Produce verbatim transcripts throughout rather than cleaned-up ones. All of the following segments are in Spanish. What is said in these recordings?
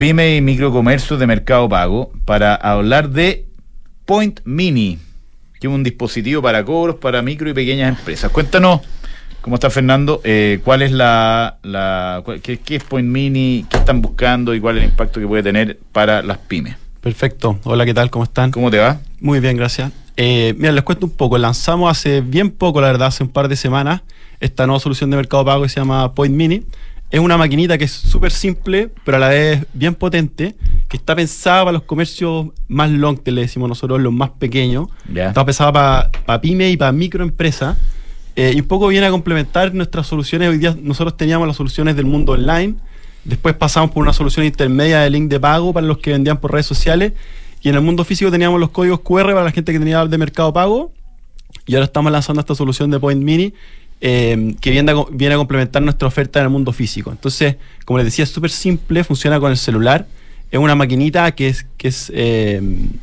Pyme y microcomercios de Mercado Pago para hablar de Point Mini, que es un dispositivo para cobros para micro y pequeñas empresas. Cuéntanos, ¿cómo está Fernando? Eh, ¿Cuál es la, la cuál, qué, qué es Point Mini? ¿Qué están buscando y cuál es el impacto que puede tener para las pymes? Perfecto. Hola, ¿qué tal? ¿Cómo están? ¿Cómo te va? Muy bien, gracias. Eh, mira, les cuento un poco. Lanzamos hace bien poco, la verdad, hace un par de semanas, esta nueva solución de Mercado Pago que se llama Point Mini. Es una maquinita que es súper simple, pero a la vez bien potente, que está pensada para los comercios más long, que le decimos nosotros, los más pequeños. Yeah. Está pensada para pa pyme y para microempresas. Eh, y un poco viene a complementar nuestras soluciones. Hoy día nosotros teníamos las soluciones del mundo online, después pasamos por una solución intermedia de link de pago para los que vendían por redes sociales, y en el mundo físico teníamos los códigos cu erre para la gente que tenía de Mercado Pago, y ahora estamos lanzando esta solución de Point Mini, Eh, que viene a, viene a complementar nuestra oferta en el mundo físico. Entonces, como les decía, es súper simple, funciona con el celular, es una maquinita que es, que es eh,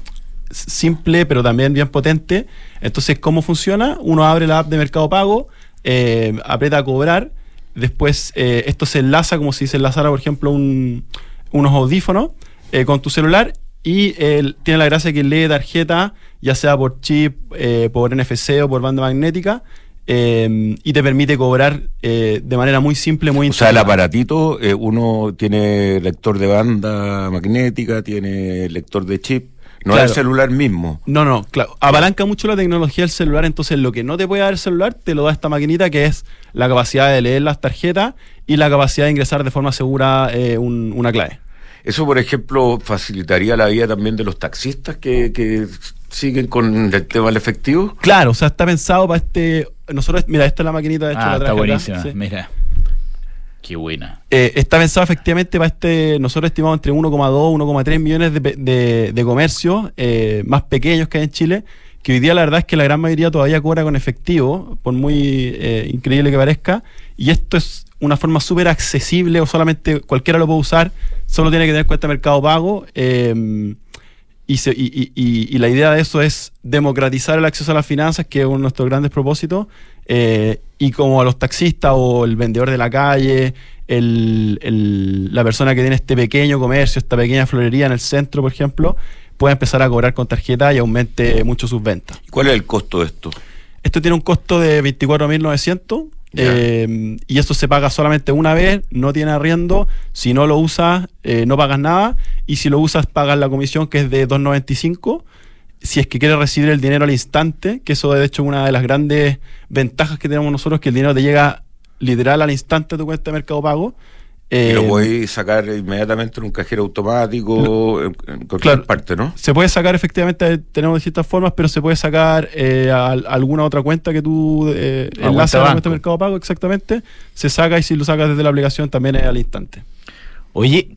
simple, pero también bien potente. Entonces, ¿cómo funciona? Uno abre la app de Mercado Pago, eh, aprieta a cobrar, después eh, esto se enlaza como si se enlazara, por ejemplo, un, unos audífonos eh, con tu celular, y eh, tiene la gracia que lee tarjeta, ya sea por chip, eh, por ene efe ce o por banda magnética, Eh, y te permite cobrar eh, de manera muy simple, muy O sea, el aparatito, eh, uno tiene lector de banda magnética, tiene lector de chip, no claro. es el celular mismo. No, no, claro. Apalanca mucho la tecnología del celular, entonces lo que no te puede dar el celular te lo da esta maquinita, que es la capacidad de leer las tarjetas y la capacidad de ingresar de forma segura eh, un, una clave. Eso, por ejemplo, facilitaría la vida también de los taxistas que, que siguen con el tema del efectivo. Claro, o sea, está pensado para este... Nosotros, mira, esta es la maquinita, de hecho, Ah, la traje está buenísima, acá, sí. Mira. Qué buena. Eh, está pensado efectivamente para este... Nosotros estimamos entre uno coma dos, uno coma tres millones de, de, de comercios eh, más pequeños que hay en Chile, que hoy día la verdad es que la gran mayoría todavía cobra con efectivo, por muy eh, increíble que parezca, y esto es una forma súper accesible, o solamente cualquiera lo puede usar, solo tiene que tener cuenta de Mercado Pago, eh, y, se, y, y, y, y la idea de eso es democratizar el acceso a las finanzas, que es uno de nuestros grandes propósitos, eh, y como a los taxistas o el vendedor de la calle, el, el, la persona que tiene este pequeño comercio, esta pequeña florería en el centro, por ejemplo, puede empezar a cobrar con tarjeta y aumente mucho sus ventas. ¿Cuál es el costo de esto? Esto tiene un costo de veinticuatro mil novecientos eh, y eso se paga solamente una vez, no tiene arriendo. Si no lo usas, eh, no pagas nada, y si lo usas, pagas la comisión, que es de dos noventa y cinco. Si es que quieres recibir el dinero al instante, que eso de hecho es una de las grandes ventajas que tenemos nosotros, que el dinero te llega literal al instante a tu cuenta de Mercado Pago. Eh, y lo eh, podéis sacar inmediatamente en un cajero automático, lo, en, en cualquier claro, parte, ¿no? Se puede sacar, efectivamente, tenemos distintas formas, pero se puede sacar eh, a, a alguna otra cuenta que tú eh, enlaces a la cuenta de Mercado Pago, exactamente, se saca, y si lo sacas desde la aplicación también es al instante. Oye,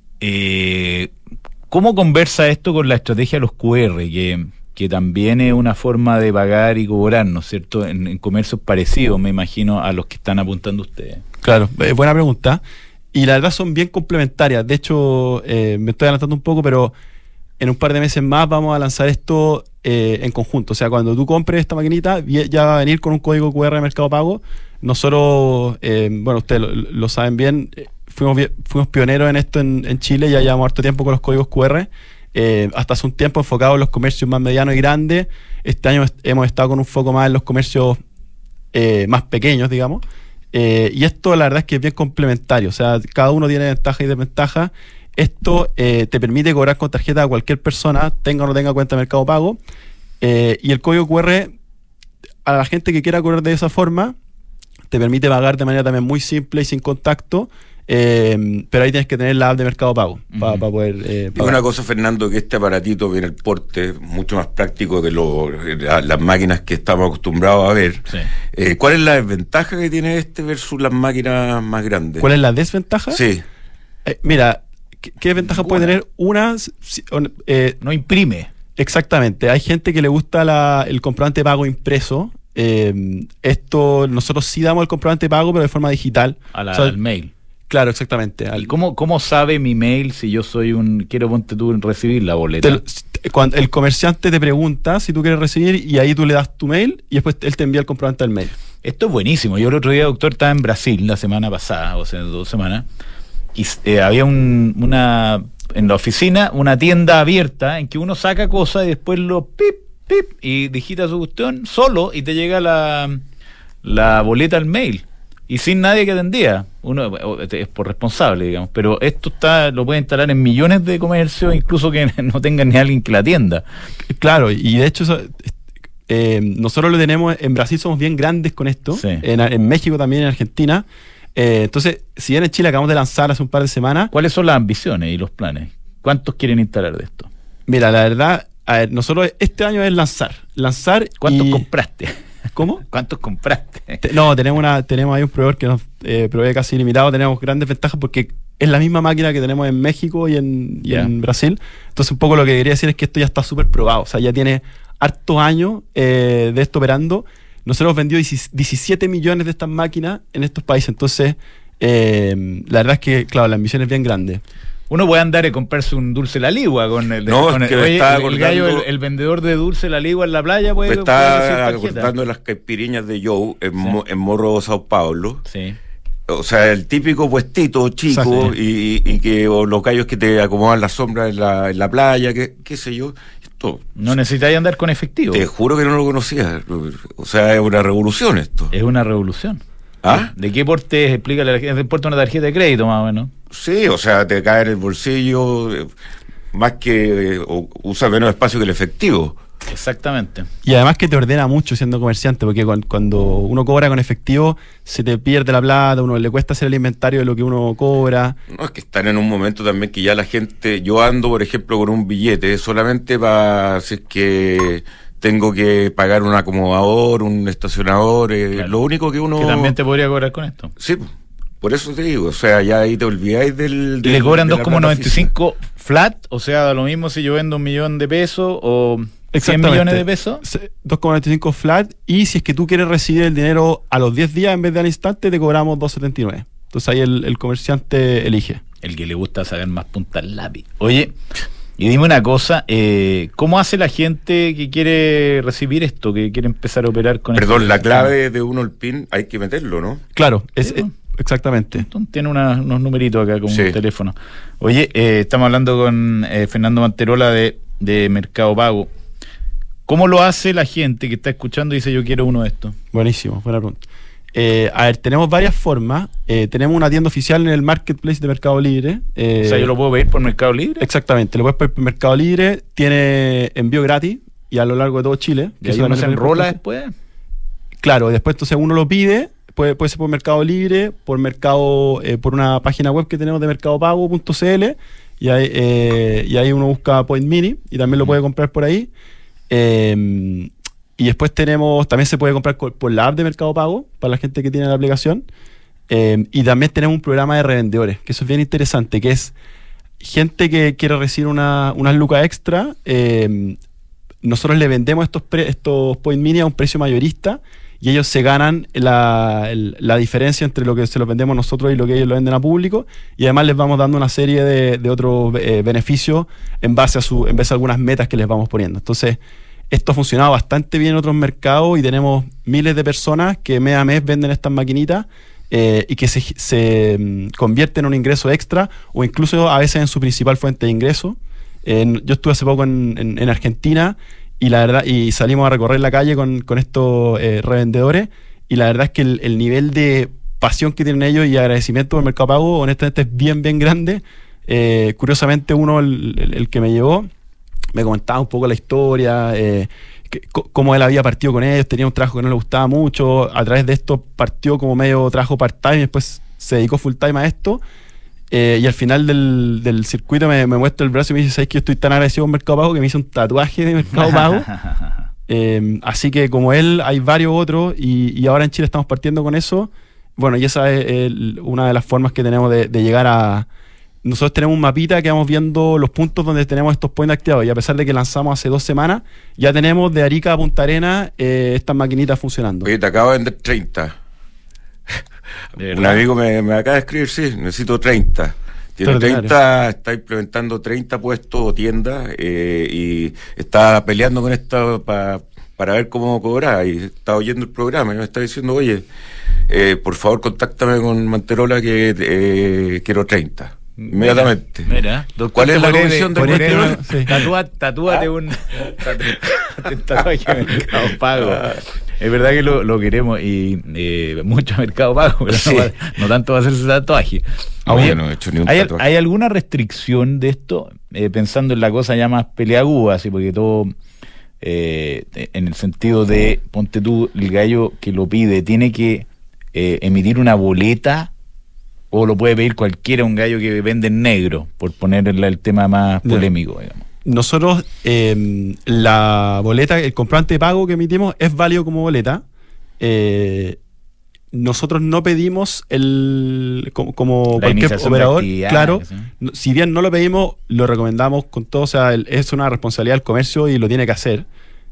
eh, ¿cómo conversa esto con la estrategia de los cu erre, que, que también es una forma de pagar y cobrar, ¿no es cierto?, en, en comercios parecidos, me imagino, a los que están apuntando ustedes? Claro, eh, buena pregunta. Y la verdad son bien complementarias. De hecho, eh, me estoy adelantando un poco, pero en un par de meses más vamos a lanzar esto eh, en conjunto. O sea, cuando tú compres esta maquinita, ya va a venir con un código cu erre de Mercado Pago. Nosotros, eh, bueno, ustedes lo, lo saben bien, fuimos, fuimos pioneros en esto en, en Chile, ya llevamos harto tiempo con los códigos cu erre. Eh, hasta hace un tiempo enfocados en los comercios más medianos y grandes. Este año est- hemos estado con un foco más en los comercios eh, más pequeños, digamos. Eh, y esto la verdad es que es bien complementario, o sea, cada uno tiene ventajas y desventajas. Esto eh, te permite cobrar con tarjeta a cualquier persona, tenga o no tenga cuenta de Mercado Pago, eh, y el código cu erre, a la gente que quiera cobrar de esa forma, te permite pagar de manera también muy simple y sin contacto, eh, pero ahí tienes que tener la app de Mercado Pago para Uh-huh. pa poder eh, Digo una cosa, Fernando, que este aparatito viene el porte mucho más práctico que lo, la, las máquinas que estamos acostumbrados a ver. Sí. Eh, ¿Cuál es la desventaja que tiene este versus las máquinas más grandes? ¿Cuál es la desventaja? Sí. Eh, mira, ¿qué, qué ventaja puede tener? Una, si, eh, no imprime. Exactamente. Hay gente que le gusta la, el comprobante de pago impreso. Eh, esto, nosotros sí damos el comprobante de pago, pero de forma digital. A la, o sea, al mail. Claro, exactamente. Al, ¿Y cómo, cómo sabe mi mail si yo soy un... Quiero, ponte tú, recibir la boleta? Te, cuando el comerciante te pregunta si tú quieres recibir, y ahí tú le das tu mail y después él te envía el comprobante al mail. Esto es buenísimo. Yo el otro día, doctor, estaba en Brasil la semana pasada, o sea, dos semanas, y eh, había un, una en la oficina una tienda abierta en que uno saca cosas y después lo pip, pip, y digita su cuestión solo y te llega la, la boleta al mail. Y sin nadie que atendía. Uno es por responsable, digamos. Pero esto está lo puede instalar en millones de comercios, incluso que no tengan ni alguien que la atienda. Claro, y de hecho eso, eh, nosotros lo tenemos, en Brasil somos bien grandes con esto, Sí. en, en México también, en Argentina. Eh, entonces, si bien en Chile acabamos de lanzar hace un par de semanas, ¿Cuáles son las ambiciones y los planes? ¿Cuántos quieren instalar de esto? mira, la verdad, a ver, nosotros este año es lanzar. Lanzar ¿Cuántos y... compraste? ¿Cómo? ¿Cuántos compraste? Te- No, tenemos una tenemos ahí un proveedor que nos eh, provee casi ilimitado, tenemos grandes ventajas porque es la misma máquina que tenemos en México y en, y Ya. en Brasil. Entonces, un poco lo que quería decir es que esto ya está súper probado, o sea, ya tiene hartos años eh, de esto operando. Nosotros hemos vendido diecisiete millones de estas máquinas en estos países, entonces eh, la verdad es que, claro, la ambición es bien grande. Uno puede andar y comprarse un dulce la ligua con el, No, con es el, que me oye, estaba el, el gallo, el, acordando- el vendedor de dulce la ligua en la playa puede, Me puede recibir está tarjeta. acordando de las caipiriñas de Joe en, Mo- en Morro, Sao Paulo. Sí. O sea, el típico puestito chico Exacto. y, y que o los gallos que te acomodan la sombra en la, en la playa, que, qué sé yo. Esto, No necesitáis andar con efectivo. te juro que no lo conocía. O sea, es una revolución esto. Es una revolución. ¿Ah? ¿De qué porte es? Explícale, es de porte una tarjeta de crédito más o menos. Sí, o sea, te cae en el bolsillo, eh, más que eh, o- usa menos espacio que el efectivo. Exactamente. Y además que te ordena mucho siendo comerciante, porque cuan- cuando uno cobra con efectivo, se te pierde la plata, uno le cuesta hacer el inventario de lo que uno cobra. No, es que están en un momento también que ya la gente, yo ando, por ejemplo, con un billete solamente para, si es que tengo que pagar un acomodador, un estacionador, eh, Claro. lo único que uno... Que también te podría cobrar con esto. Sí, por eso te digo, o sea, ya ahí te olvidáis del... Y del- le cobran de la dos coma plata noventa y cinco flat, o sea, da lo mismo si yo vendo un millón de pesos o cien Exactamente. millones de pesos. Se- dos coma noventa y cinco flat, y si es que tú quieres recibir el dinero a los diez días en vez de al instante, te cobramos dos coma setenta y nueve. Entonces ahí el, el comerciante elige. El que le gusta sacar más punta al lápiz. Oye, y dime una cosa, eh, ¿cómo hace la gente que quiere recibir esto, que quiere empezar a operar con Perdón, esto? la clave de uno el PIN hay que meterlo, ¿no? Claro, es, Sí, eh, ¿no? exactamente. Tiene una- unos numeritos acá con Sí. un teléfono. Oye, eh, estamos hablando con eh, Fernando Manterola de, de Mercado Pago. ¿Cómo lo hace la gente que está escuchando y dice yo quiero uno de estos? Buenísimo, buena pregunta. Eh, a ver, tenemos varias formas. Eh, tenemos una tienda oficial en el marketplace de Mercado Libre. Eh, O sea, yo lo puedo pedir por Mercado Libre. Exactamente, lo puedes pedir por Mercado Libre, tiene envío gratis y a lo largo de todo Chile. Y que ahí eso uno se también es enrola importante. después. Claro, después entonces uno lo pide, puede, puede ser por Mercado Libre, por Mercado, eh, por una página web que tenemos de mercado pago punto c l, y ahí, eh, y ahí uno busca Point Mini y también lo puede comprar por ahí. Eh, y después tenemos, también se puede comprar co- por la app de Mercado Pago, para la gente que tiene la aplicación. Eh, y también tenemos un programa de revendedores, que eso es bien interesante, que es gente que quiere recibir una, unas lucas extra. eh, nosotros le vendemos estos, pre- estos Point Mini a un precio mayorista y ellos se ganan la, el- la diferencia entre lo que se los vendemos nosotros y lo que ellos lo venden a público, y además les vamos dando una serie de, de otros eh, beneficios en base a su en base a algunas metas que les vamos poniendo. Entonces, esto ha funcionado bastante bien en otros mercados y tenemos miles de personas que mes a mes venden estas maquinitas eh, y que se, se mm, convierten en un ingreso extra o incluso a veces en su principal fuente de ingreso. En- yo estuve hace poco en, en- en Argentina y la verdad y salimos a recorrer la calle con, con estos eh, revendedores, y la verdad es que el, el nivel de pasión que tienen ellos y agradecimiento por Mercado Pago honestamente es bien bien grande. Eh, curiosamente uno, el, el- el que me llevó, me comentaba un poco la historia, eh, que- co- cómo él había partido con ellos, tenía un trabajo que no le gustaba mucho, a través de esto partió como medio trabajo part-time y después se dedicó full-time a esto. Eh, y al final del, del circuito me, me muestra el brazo y me dice, ¿sabes que yo estoy tan agradecido con Mercado Pago que me hice un tatuaje de Mercado Pago? Eh, así que como él hay varios otros y, y ahora en Chile estamos partiendo con eso. Bueno, y esa es el- una de las formas que tenemos de, de llegar a... Nosotros tenemos un mapita que vamos viendo los puntos donde tenemos estos points activados, y a pesar de que lanzamos hace dos semanas, ya tenemos de Arica a Punta Arenas eh, estas maquinitas funcionando. Oye, te acabo de vender treinta. ¿De Un verdad? amigo me, me acaba de escribir, sí, necesito treinta. Tiene Extraordinario. treinta, está implementando treinta puestos o tiendas eh, y está peleando con esto para para ver cómo cobraba, y estaba oyendo el programa y me estaba diciendo, oye, eh, por favor contáctame con Manterola que eh, quiero treinta. Inmediatamente. Mira, ¿Cuál es la comisión de Manterola? Manterola? Sí. Tatúa, tatúate un un tatuaje de Mercado Pago. Es verdad que lo, lo queremos y eh, mucho Mercado Pago, pero Sí. no, va- no tanto va a hacerse tatuaje. Ah, Oye, yo no he hecho ni un ¿hay, tatuaje. ¿Hay alguna restricción de esto? Eh, pensando en la cosa ya más peleaguda, así, porque todo, eh, en el sentido de, ponte tú, el gallo que lo pide, tiene que eh, emitir una boleta, o lo puede pedir cualquiera, un gallo que vende en negro, por ponerle el tema más Ya. polémico, digamos. Nosotros, eh, la boleta, el comprobante de pago que emitimos es válido como boleta. Eh, nosotros no pedimos el como, como La cualquier iniciación de operador, actividades, claro. ¿sí? no- Si bien no lo pedimos, lo recomendamos con todo. O sea, el- es una responsabilidad del comercio y lo tiene que hacer.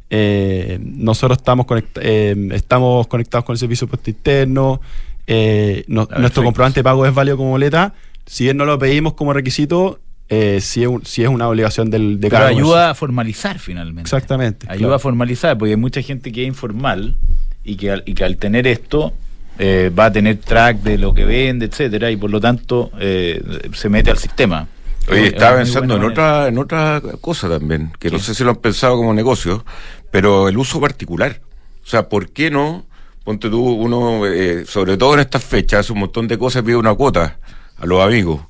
Eh, nosotros estamos, conect- eh, estamos conectados con el servicio de impuesto interno. Eh, no- Ah, nuestro perfecto. comprobante de pago es válido como boleta. Si bien no lo pedimos como requisito, eh, sí, es un- sí es una obligación del, de Pero cada ayuda comercio. a formalizar finalmente. Exactamente. Ayuda claro. a formalizar, porque hay mucha gente que es informal y que al, y que al tener esto eh, va a tener track de lo que vende, etcétera, y por lo tanto eh, se mete al sistema. Oye, Es estaba una muy pensando en buena manera. otra, en otra cosa también, que no ¿Qué? sé si lo han pensado como negocio, pero el uso particular. O sea, ¿por qué no? Ponte tú, uno, eh, sobre todo en estas fechas, hace un montón de cosas, pide una cuota a los amigos.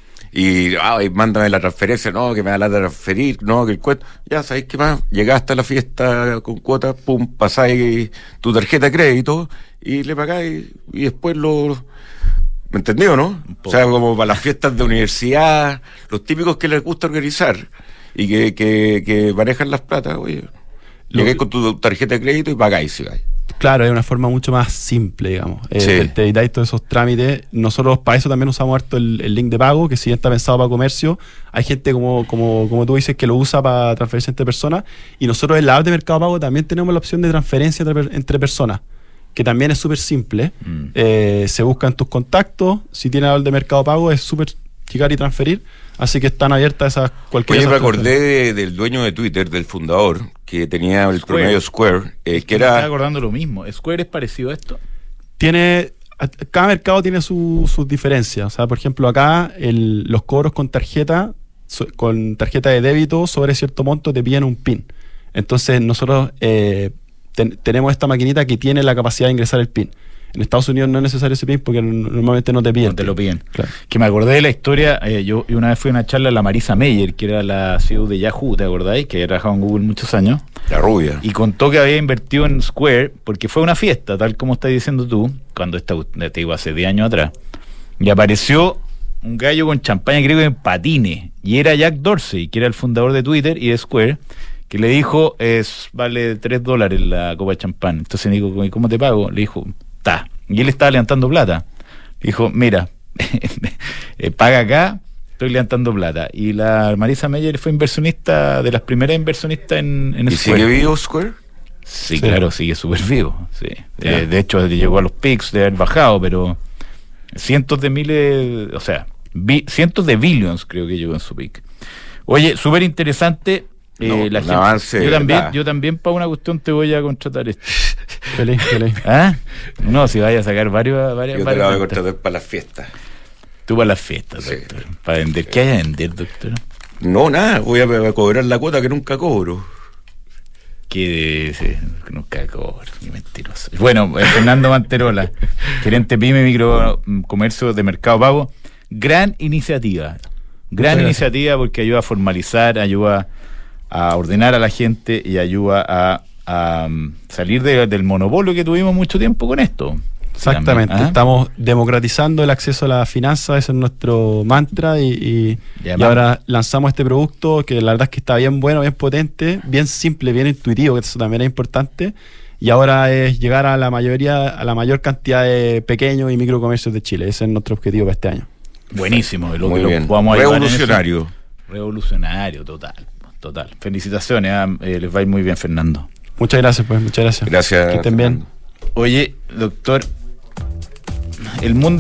Y, ah, y mándame la transferencia, no, que me da la transferir, no, que el cuento. Ya, ¿sabéis qué más? Llegaste a la fiesta con cuota, pum, pasáis tu tarjeta de crédito y le pagáis y después lo... ¿Me entendió, no? O sea, como para las fiestas de universidad, los típicos que les gusta organizar y que, que, que manejan las platas, oye, Lo- llegáis con tu tarjeta de crédito y pagáis, si vais. Claro, es una forma mucho más simple, digamos. Eh, Sí. te, te evitáis todos esos trámites. Nosotros para eso también usamos harto el, el link de pago, que si bien está pensado para comercio, hay gente como, como, como tú dices que lo usa para transferencia entre personas, y nosotros en la app de Mercado Pago también tenemos la opción de transferencia entre, per- entre personas, que también es súper simple. Mm. Eh, se buscan tus contactos, si tienes la app de Mercado Pago es súper llegar y transferir, así que están abiertas esas cualquier Oye, me esas acordé de- del dueño de Twitter, del fundador, que tenía el Square. promedio Square, eh, Es que me estaba era... acordando lo mismo. ¿Square es parecido a esto? Tiene a- cada mercado tiene su- sus diferencias. O sea, por ejemplo, acá el- los cobros con tarjeta so- con tarjeta de débito sobre cierto monto te piden un PIN. Entonces nosotros eh, ten- tenemos esta maquinita que tiene la capacidad de ingresar el PIN. En Estados Unidos no es necesario ese PIN porque n- normalmente no te piden. No te lo piden. Claro. Que me acordé de la historia, eh, yo y una vez fui a una charla a la Marisa Mayer, que era la C E O de Yahoo, ¿te acordáis? Que había trabajado en Google muchos años. La rubia. Y contó que había invertido en Square porque fue una fiesta, tal como estás diciendo tú, cuando esta, te digo, hace diez años atrás. Y apareció un gallo con champaña, creo que en patines. Y era Jack Dorsey, que era el fundador de Twitter y de Square, que le dijo, es, vale tres dólares la copa de champán. Entonces le dijo, ¿cómo te pago? Le dijo, ta. Y él estaba levantando plata. Le dijo, mira, eh, paga acá, estoy levantando plata. Y la Marisa Mayer fue inversionista, de las primeras inversionistas en, en ¿Y Square. sigue vivo Square? Sí, Sí. claro, sigue súper vivo. Sí. Ya. Eh, de hecho, llegó a los pics de haber bajado, pero cientos de miles, o sea, bi- cientos de billions creo que llegó en su pic. Oye, súper interesante. eh, No, la un gente- avance, yo también, ¿verdad? yo también para una cuestión te voy a contratar esto. Feliz, feliz. ¿Ah? No, si vaya a sacar varios, varias, Yo te varias la voy a ventas. contratar para las fiestas. Tú para las fiestas, Sí. doctor. Para vender. ¿Qué hay a vender, doctor? No, nada, voy a, a cobrar la cuota que nunca cobro. Que sí, nunca cobro, qué mentiroso. Bueno, eh, Fernando Manterola, gerente PYME Microcomercio de Mercado Pago. Gran iniciativa. Gran Muchas iniciativa porque ayuda a formalizar, ayuda a ordenar a la gente y ayuda a, a, um, salir de- del monopolio que tuvimos mucho tiempo con esto. Exactamente, También, ¿ah? estamos democratizando el acceso a la finanza, ese es nuestro mantra y, y- Y y además- ahora lanzamos este producto que la verdad es que está bien bueno, bien potente, bien simple, bien intuitivo, que eso también es importante, y ahora es llegar a la mayoría, a la mayor cantidad de pequeños y microcomercios de Chile, ese es nuestro objetivo para este año. Buenísimo. Lo Muy que lo bien. podamos ayudar en eso. Revolucionario. Revolucionario, total. Total. Felicitaciones. ah, eh, les va a ir muy bien, Fernando. Muchas gracias, pues, muchas gracias. Gracias. Que estén bien. Fernando. Oye, doctor, el mundo